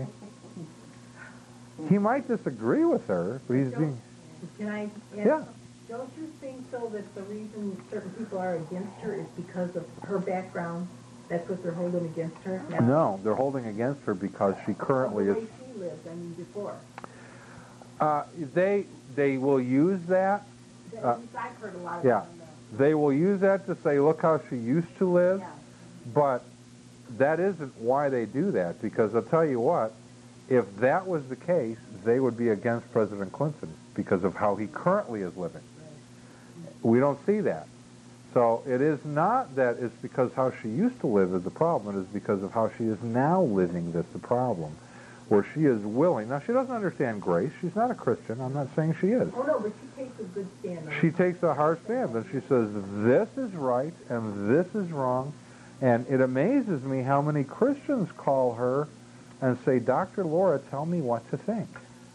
He might disagree with her, but he's being... Can I ask, Yeah. don't you think, though, that the reason certain people are against her is because of her background? That's what they're holding against her? Now, No, they're holding against her because she currently the is... way she lived, I mean, before. They will use that. I've heard a lot of Yeah. them, They will use that to say, look how she used to live. yeah. But that isn't why they do that, because I'll tell you what, if that was the case, they would be against President Clinton because of how he currently is living. We don't see that. So it is not that it's because how she used to live is the problem. It is because of how she is now living that's the problem, where she is willing. Now, she doesn't understand grace. She's not a Christian. I'm not saying she is. Oh, no, but she takes a good stand on She it. takes a hard stand, and she says, this is right and this is wrong. And it amazes me how many Christians call her and say, Dr. Laura, tell me what to think.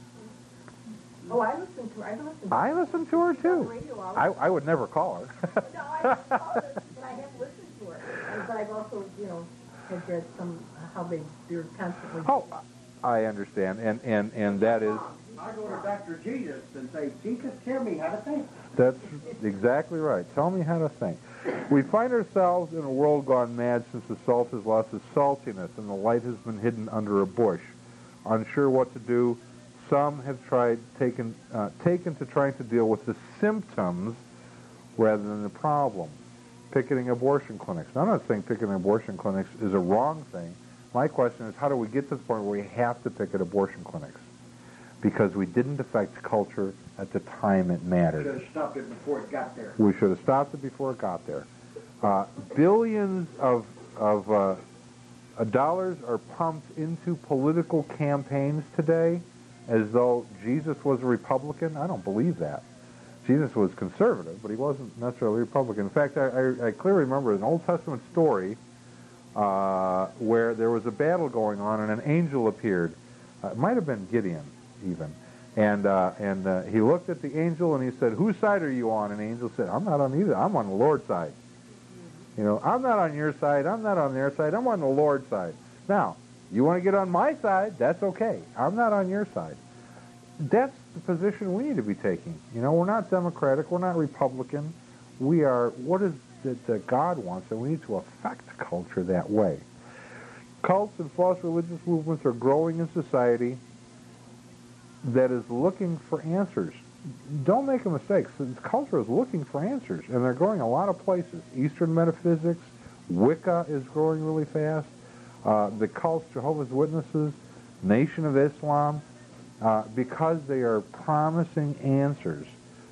Oh, I listen to her. I listen to her, too. I would never call her. No, I haven't called her, but I have listened to her. But I've also, have read how they're constantly... Oh, I understand, and that is... I go to Dr. Jesus and say, Jesus, tell me how to think. That's exactly right. Tell me how to think. We find ourselves in a world gone mad since the salt has lost its saltiness and the light has been hidden under a bush. Unsure what to do, some have taken to trying to deal with the symptoms rather than the problem. Picketing abortion clinics. Now, I'm not saying picketing abortion clinics is a wrong thing. My question is, how do we get to the point where we have to picket abortion clinics? Because we didn't affect culture at the time it mattered. Should have stopped it before it got there. We should have stopped it before it got there. Billions of dollars are pumped into political campaigns today as though Jesus was a Republican. I don't believe that. Jesus was conservative, but he wasn't necessarily a Republican. In fact, I clearly remember an Old Testament story where there was a battle going on and an angel appeared. It might have been Gideon, even. And he looked at the angel and he said, whose side are you on? And the angel said, I'm not on either. I'm on the Lord's side. I'm not on your side. I'm not on their side. I'm on the Lord's side. Now, you want to get on my side, that's okay. I'm not on your side. That's the position we need to be taking. We're not Democratic. We're not Republican. We are, what is it that God wants? And we need to affect culture that way. Cults and false religious movements are growing in society that is looking for answers. don't make a mistake. This culture is looking for answers, and they're going a lot of places. Eastern metaphysics, Wicca is growing really fast. The cults, Jehovah's Witnesses, Nation of Islam, because they are promising answers.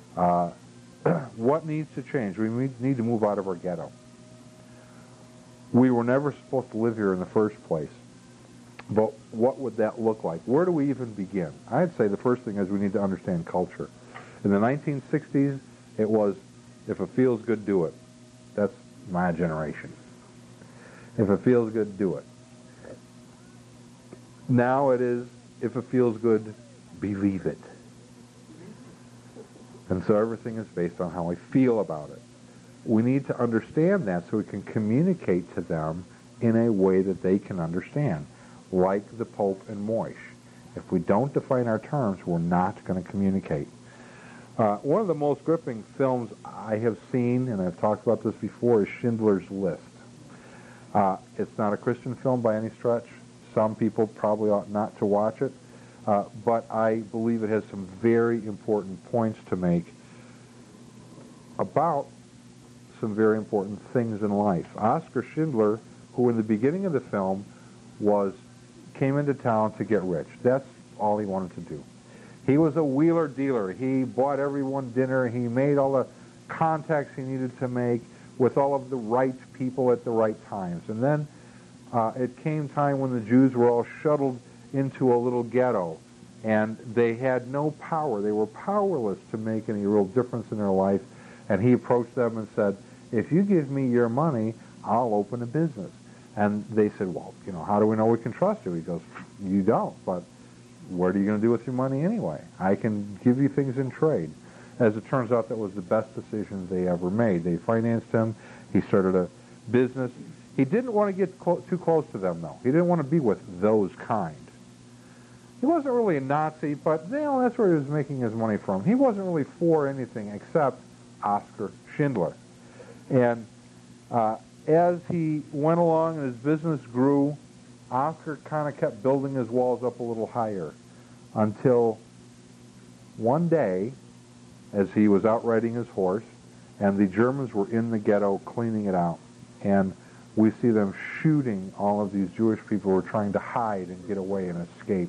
What needs to change? We need to move out of our ghetto. We were never supposed to live here in the first place. But what would that look like? Where do we even begin? I'd say the first thing is we need to understand culture. In the 1960s, it was, if it feels good, do it. That's my generation. If it feels good, do it. Now it is, if it feels good, believe it. And so everything is based on how I feel about it. We need to understand that so we can communicate to them in a way that they can understand, like the Pope and Moish. If we don't define our terms, we're not going to communicate. One of the most gripping films I have seen, and I've talked about this before, is Schindler's List. It's not a Christian film by any stretch. Some people probably ought not to watch it, but I believe it has some very important points to make about some very important things in life. Oskar Schindler, who in the beginning of the film came into town to get rich. That's all he wanted to do. He was a wheeler dealer. He bought everyone dinner. He made all the contacts he needed to make with all of the right people at the right times. And then it came time when the Jews were all shuttled into a little ghetto, and they had no power. They were powerless to make any real difference in their life. And he approached them and said, if you give me your money, I'll open a business. And they said, well, how do we know we can trust you? He goes, you don't, but what are you going to do with your money anyway? I can give you things in trade. As it turns out, that was the best decision they ever made. They financed him. He started a business. He didn't want to get too close to them, though. He didn't want to be with those kind. He wasn't really a Nazi, but that's where he was making his money from. He wasn't really for anything except Oskar Schindler. And as he went along and his business grew, Oskar kind of kept building his walls up a little higher until one day, as he was out riding his horse, and the Germans were in the ghetto cleaning it out. And we see them shooting all of these Jewish people who were trying to hide and get away and escape.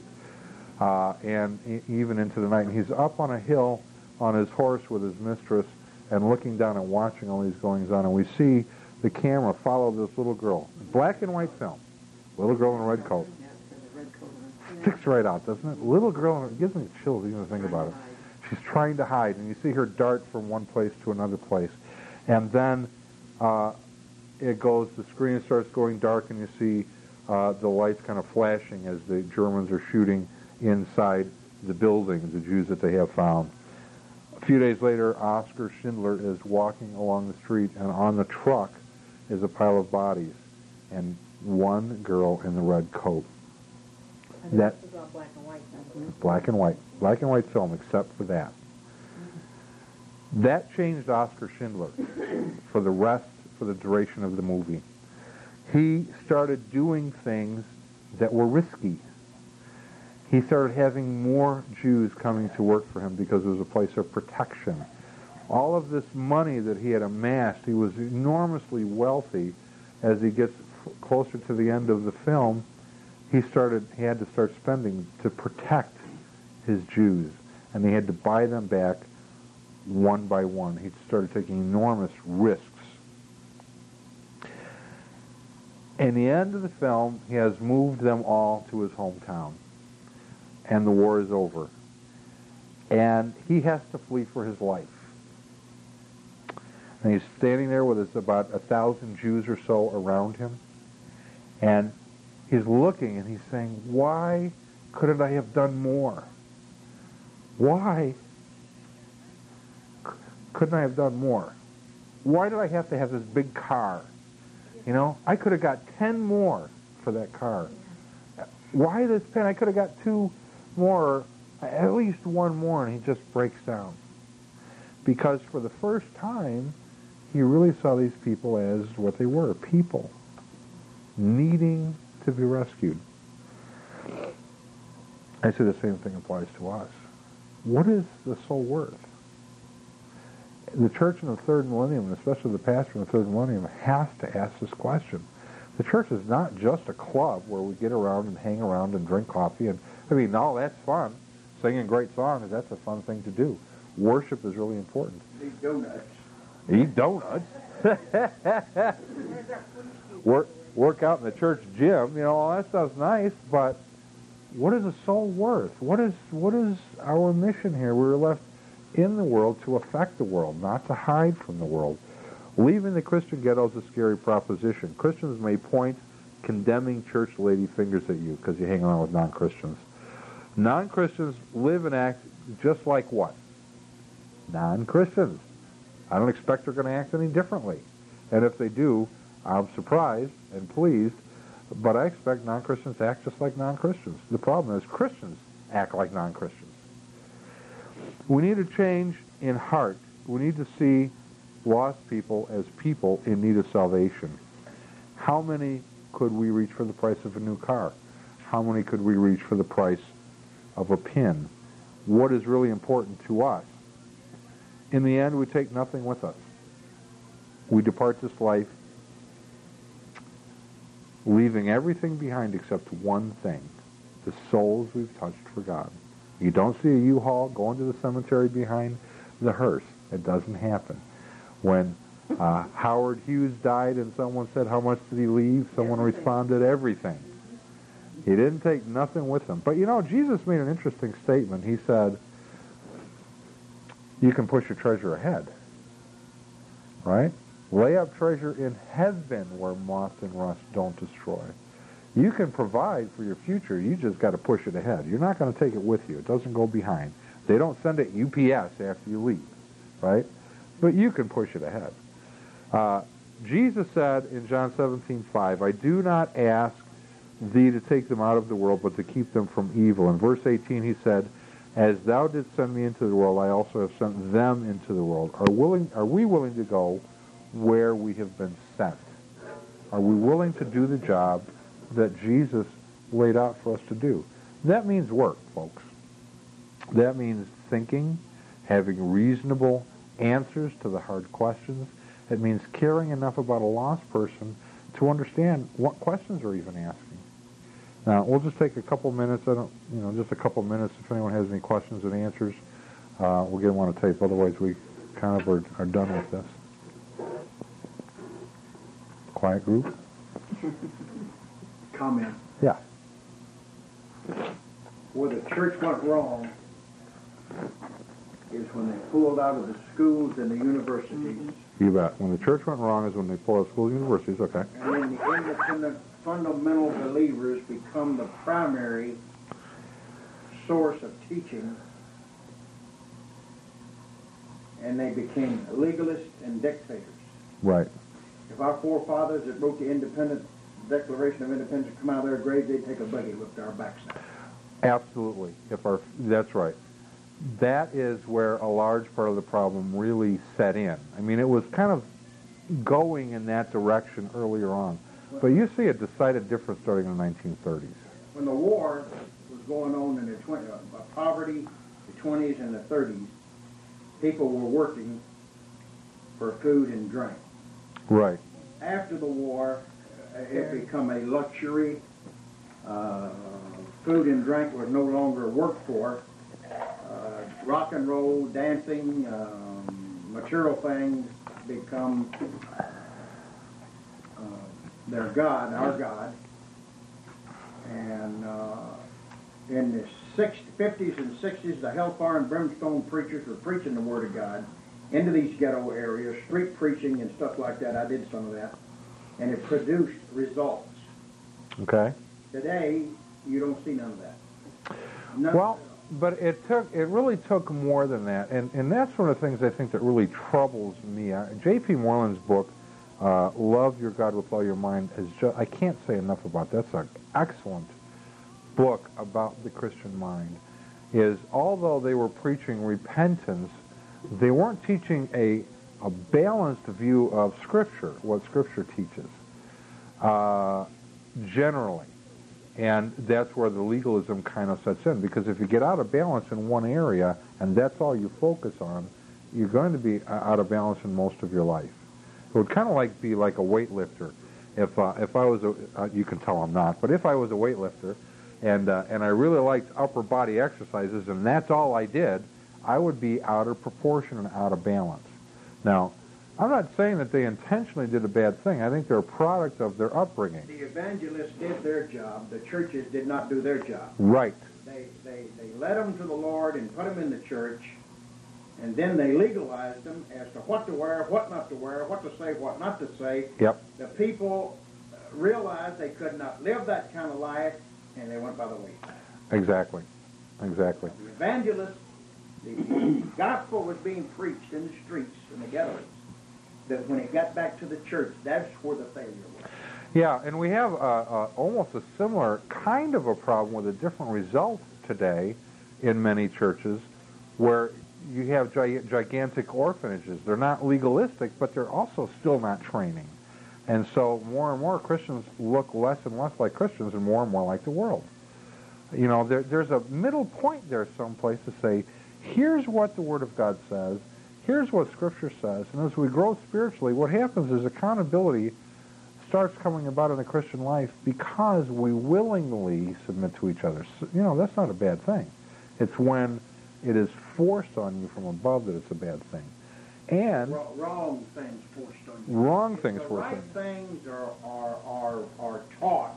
And even into the night. And he's up on a hill on his horse with his mistress and looking down and watching all these goings on. And we see the camera follow this little girl. Black and white film. Little girl in a red coat. Sticks right out, doesn't it? Little girl, it gives me chills even to think about it. She's trying to hide, and you see her dart from one place to another place. And then it goes, the screen starts going dark, and you see the lights kind of flashing as the Germans are shooting inside the building, the Jews that they have found. A few days later, Oskar Schindler is walking along the street, and on the truck is a pile of bodies, and one girl in the red coat. And that was all black and white then. Black and white film, except for that. That changed Oskar Schindler for the duration of the movie. He started doing things that were risky. He started having more Jews coming to work for him because it was a place of protection. All of this money that he had amassed, he was enormously wealthy. As he gets closer to the end of the film, he had to start spending to protect his Jews, and he had to buy them back one by one. He started taking enormous risks. In the end of the film, he has moved them all to his hometown, and the war is over. And he has to flee for his life. And he's standing there with about 1,000 Jews or so around him, and he's looking and he's saying, why couldn't I have done more? Why couldn't I have done more? Why did I have to have this big car? I could have got 10 more for that car. Why this pen? I could have got 2 more, at least 1 more, and he just breaks down. Because for the first time, he really saw these people as what they were, people needing to be rescued. I say the same thing applies to us. what is the soul worth? The church in the third millennium, and especially the pastor in the third millennium, has to ask this question. The church is not just a club where we get around and hang around and drink coffee. And I mean, no, that's fun. Singing great songs, that's a fun thing to do. Worship is really important. Eat donuts. Eat donuts. Work out in the church gym. You know, all that stuff's nice, but what is a soul worth? What is our mission here? We're left in the world to affect the world, not to hide from the world. Leaving the Christian ghetto is a scary proposition. Christians may point condemning church lady fingers at you because you hang around with non-Christians. Non-Christians live and act just like what? Non-Christians. I don't expect they're going to act any differently. And if they do, I'm surprised and pleased, but I expect non-Christians to act just like non-Christians. The problem is Christians act like non-Christians. We need a change in heart. We need to see lost people as people in need of salvation. How many could we reach for the price of a new car? How many could we reach for the price of a pin? What is really important to us? In the end, we take nothing with us. We depart this life leaving everything behind except one thing, the souls we've touched for God. You don't see a U-Haul going to the cemetery behind the hearse. It doesn't happen. When Howard Hughes died and someone said, how much did he leave? Someone responded, everything. He didn't take nothing with him. But you know, Jesus made an interesting statement. He said, you can push your treasure ahead. Right? Lay up treasure in heaven where moth and rust don't destroy. You can provide for your future. You just got to push it ahead. You're not going to take it with you. It doesn't go behind. They don't send it UPS after you leave, right? But you can push it ahead. Jesus said in John 17:5, I do not ask thee to take them out of the world, but to keep them from evil. In verse 18 he said, as thou didst send me into the world, I also have sent them into the world. Are we willing to go where we have been sent? Are we willing to do the job that Jesus laid out for us to do? That means work, folks. That means thinking, having reasonable answers to the hard questions. It means caring enough about a lost person to understand what questions are even asking. Now, we'll just take a couple minutes. Just a couple minutes. If anyone has any questions and answers, we'll get them on a tape. Otherwise, we kind of are done with this. Quiet group. Comment. Yeah. Where the church went wrong is when they pulled out of the schools and the universities. You bet. When the church went wrong is when they pulled out of schools and universities. Okay. And then the independent fundamental believers become the primary source of teaching, and they became legalists and dictators. Right. If our forefathers that wrote the Declaration of Independence come out of their grave, they'd take a buggy whip to our backside. Absolutely. That's right. That is where a large part of the problem really set in. I mean, it was kind of going in that direction earlier on. But you see a decided difference starting in the 1930s. When the war was going on in the poverty, the 20s and the 30s, people were working for food and drink. Right. After the war, it became a luxury. Food and drink were no longer worked for. Rock and roll, dancing, material things become their God, our God. And in the 50s and 60s, the hellfire and brimstone preachers were preaching the Word of God into these ghetto areas, street preaching and stuff like that. I did some of that. And it produced results. Okay. Today, you don't see none of that. Well, but it really took more than that. And that's one of the things I think that really troubles me. J.P. Moreland's book, Love Your God With All Your Mind, is just, I can't say enough about that. That's an excellent book about the Christian mind. Is although they were preaching repentance, they weren't teaching a balanced view of Scripture, what Scripture teaches, generally. And that's where the legalism kind of sets in, because if you get out of balance in one area and that's all you focus on, you're going to be out of balance in most of your life. It would kind of be like a weightlifter. If I was you can tell I'm not, but if I was a weightlifter, and I really liked upper body exercises, and that's all I did, I would be out of proportion and out of balance. Now, I'm not saying that they intentionally did a bad thing. I think they're a product of their upbringing. The evangelists did their job. The churches did not do their job. Right. They led them to the Lord and put them in the church, and then they legalized them as to what to wear, what not to wear, what to say, what not to say. Yep. The people realized they could not live that kind of life, and they went by the wayside. Exactly. Exactly. The evangelists, the gospel was being preached in the streets, in the ghettos. That when it got back to the church, that's where the failure was. Yeah, and we have almost a similar kind of a problem with a different result today in many churches, where you have gigantic orphanages. They're not legalistic, but they're also still not training. And so more and more Christians look less and less like Christians and more like the world. You know, there's a middle point there someplace to say, here's what the Word of God says, here's what Scripture says, and as we grow spiritually, what happens is accountability starts coming about in the Christian life because we willingly submit to each other. So, you know, that's not a bad thing. It's when it is forced on you from above that it's a bad thing. And wrong things forced on you. Wrong things the forced right on you. things are taught.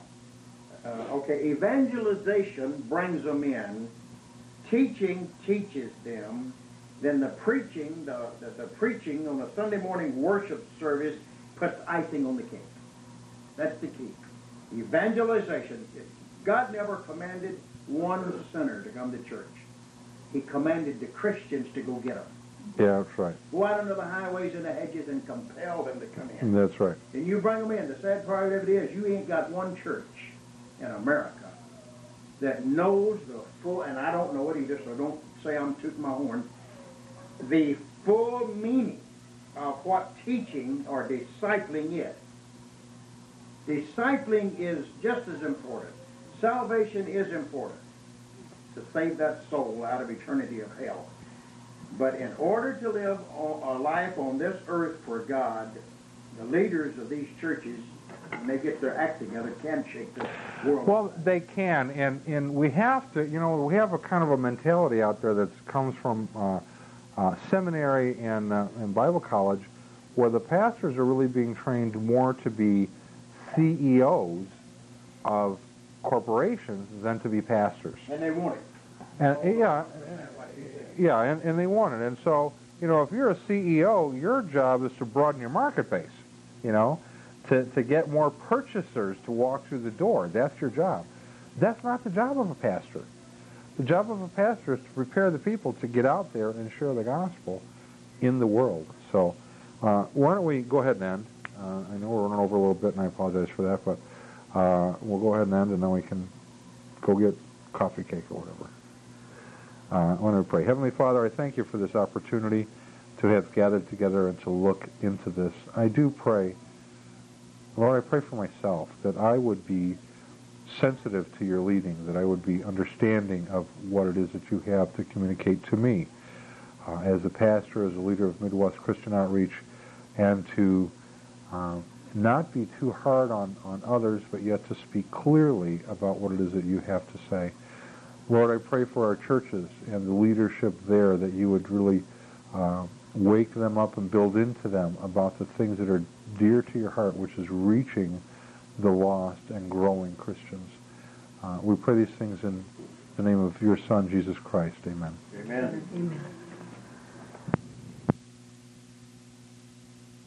Evangelization brings them in. Teaching teaches them. Then the preaching on a Sunday morning worship service puts icing on the cake. That's the key. Evangelization. God never commanded one sinner to come to church. He commanded the Christians to go get them. Yeah, that's right. Go out into the highways and the hedges and compel them to come in. That's right. And you bring them in. The sad part of it is you ain't got one church in America that knows the full, and I don't know it either, so don't say I'm tooting my horn, the full meaning of what teaching or discipling is. Discipling is just as important. Salvation is important to save that soul out of eternity of hell. But in order to live a life on this earth for God, the leaders of these churches, when they get their act together, can shake this world. Well, they can, and we have to, you know, we have a kind of a mentality out there that comes from seminary and Bible college, where the pastors are really being trained more to be CEOs of corporations than to be pastors. And they want it. And and they want it. And so, you know, if you're a CEO, your job is to broaden your market base, you know, to get more purchasers to walk through the door. That's your job. That's not the job of a pastor. The job of a pastor is to prepare the people to get out there and share the gospel in the world. So why don't we go ahead and end? I know we're running over a little bit, and I apologize for that, but we'll go ahead and end, and then we can go get coffee cake or whatever. I want to pray. Heavenly Father, I thank you for this opportunity to have gathered together and to look into this. I do pray, Lord, I pray for myself that I would be sensitive to your leading, that I would be understanding of what it is that you have to communicate to me as a pastor, as a leader of Midwest Christian Outreach, and to not be too hard on others, but yet to speak clearly about what it is that you have to say. Lord, I pray for our churches and the leadership there, that you would really wake them up and build into them about the things that are dear to your heart, which is reaching the lost and growing Christians. We pray these things in the name of your Son, Jesus Christ. Amen. Amen. Amen.